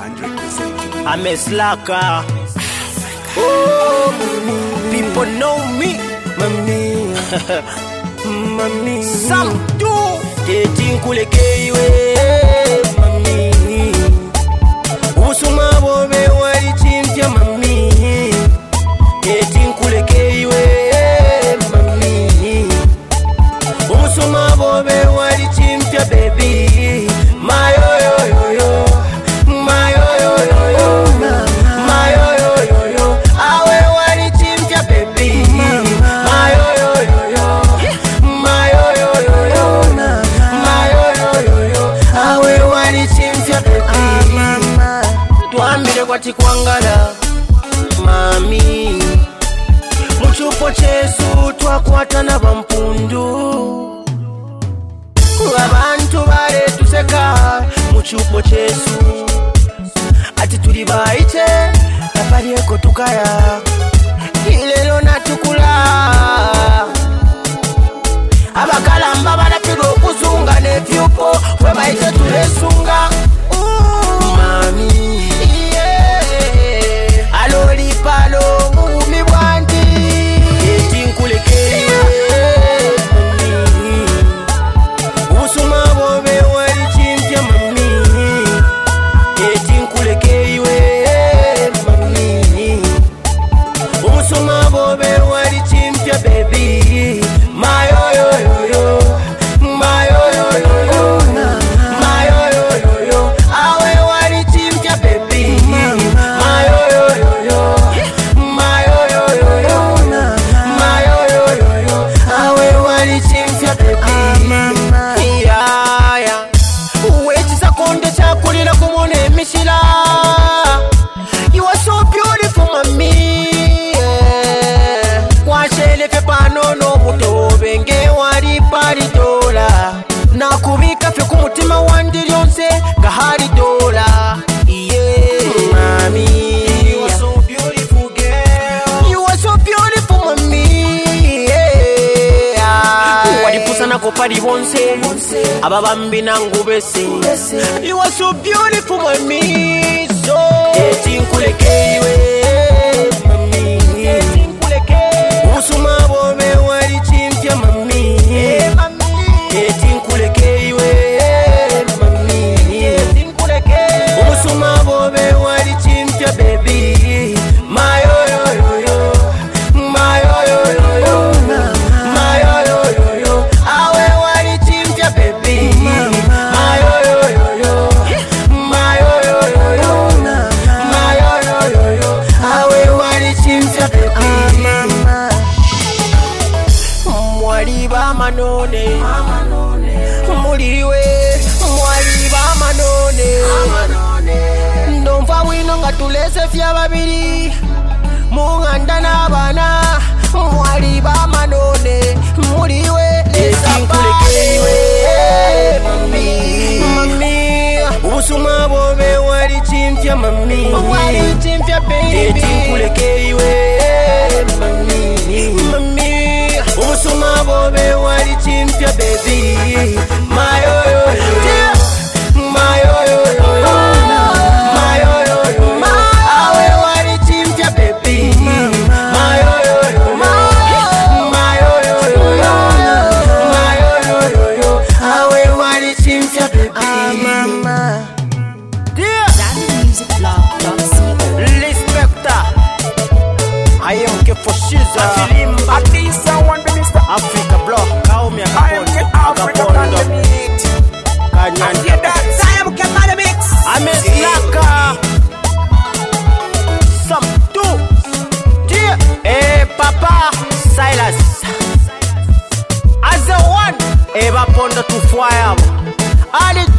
I'm a slacker. Oh, people know me, mami. Some do. Dating kule keiwe, mami. Usuma bobe wali chimpya, mami. Dating kule keiwe, mami. Usuma bobe wali chimpya, baby. My yo yo yo yo. My yo yo yo yo. My yo yo yo yo. Awe wali chimpya, baby. My yo yo yo yo. My yo yo yo yo. My yo yo yo yo. Awe wali chimpya, baby. Tuambile kwa chikwangala, mami. Muchupo chesu twakwatana bampundu. Abantu bare tuseka muchupo chesu. Ati tuli baiche napalieko tukaya. Ilelo natukula. Abakalamba banapiga okuzunga nevyupo we baiche tulesunga. Mami yeah. Aloli palo mugumi bwanti. Etinkuleke Usuma bobe wali chimpya, mami. Etinkuleke iwe, mami. Usuma bobe wali chimpya, baby. My yo yo yo yo. My yo yo yo yo. My yo yo yo yo. Awe wali chimpya, baby. My yo yo yo yo. My yo yo yo yo. My yo yo yo yo. Awe wali chimpya, baby. Wechisa konde chakulira kumone mishila. You are so beautiful, mami. Kwashele pepano no muto benge wari pari dola. Nakubika fe kumutima wandi lyonse ngahari dola. Yeah, mami. You are so beautiful, girl. You are so beautiful, mami. Yeah. Wadipusa na kopari bonse. Ababambi nangubese. You are so beautiful, mami. So etinkuleke iwe, mami. Usuma bobe wali chimpya, mami. Etinkuleke iwe, mami. Usuma bobe wali chimpya, baby. My yo yo yo yo. My yo yo yo yo. My yo yo yo yo. Awe wali chimpya, baby. My yo yo yo yo. My yo yo yo yo. My yo yo yo yo. Awe wali chimpya, baby. Mwali ba manone. Muliwe. Mwali ba manone. Ndumva wino ngatulese fya babiri. Munganda n'abana. Mwali ba manone. Muliwe. Etinkulekewe, mami. Mami. Usuma bobe wali chimpya, mami. Wali chimpya, baby. Etinkulekewe, mami. Mami. Usuma bobe wali chimpya, baby. My yo yo yo. My yo yo yo. My yo yo yo. Awe wali chimpya, baby. My yo yo yo. My yo yo yo. My yo yo yo. Awe wali chimpya, baby. Dear Respecta. I am ke for shiza. At least someone be Mr. Africa block. How me Africa on the beat. And yeah, that time get by the mix. I'm a slacker. Some two. Dear, Papa Silas. As the one, Eva Pondo to fire.